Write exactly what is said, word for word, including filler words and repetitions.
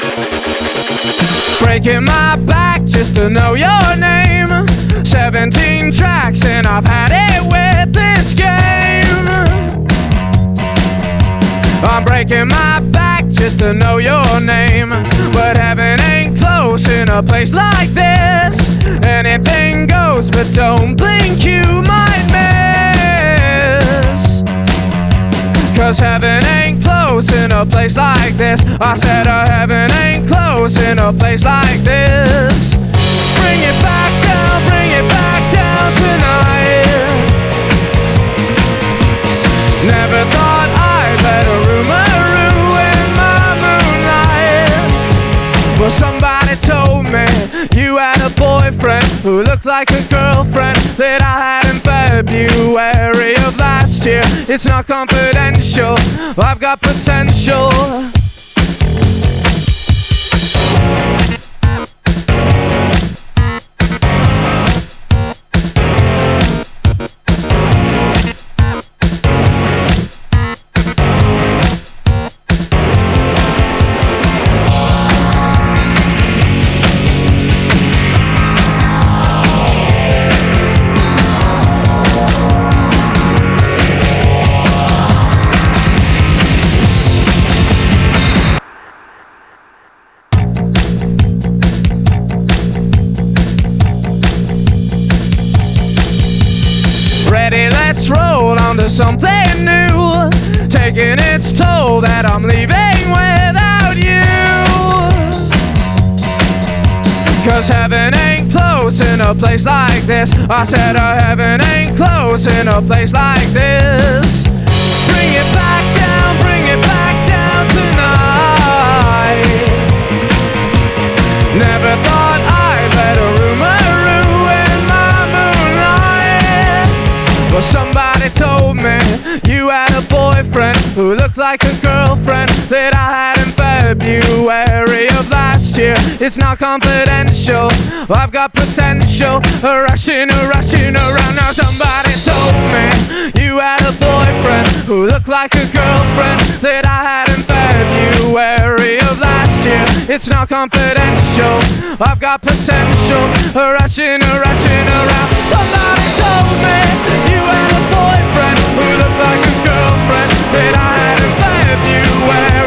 Breaking my back just to know your name. Seventeen tracks and I've had it with this game. I'm breaking my back just to know your name. But heaven ain't close in a place like this. Anything goes, but don't blink, you might miss. Cause heaven ain't close in a place like this. I said uh, heaven ain't close in a place like this. Bring it back down, bring it back down tonight. Never thought I'd let a rumor ruin my moonlight. Well, somebody told me you had a boyfriend who looked like a girlfriend that I had in February of last year. It's not confidential, I've got potential. Ready, let's roll on to something new. Taking its toll that I'm leaving without you. Cause heaven ain't close in a place like this. I said uh, heaven ain't close in a place like this. Bring it back down, bring it back down tonight. Never thought I'd let a rumor ruin my moonlight. Well, somebody told me you had a boyfriend who looked like a girlfriend that I had in February of last year. It's not confidential, I've got potential. Rushing, rushing around. Now somebody told me you had a boyfriend who looked like a girlfriend that I had in February of last year. It's not confidential, I've got potential. Rushing, rushing around. Somebody told me you had a boyfriend who looked like a girlfriend that I had in February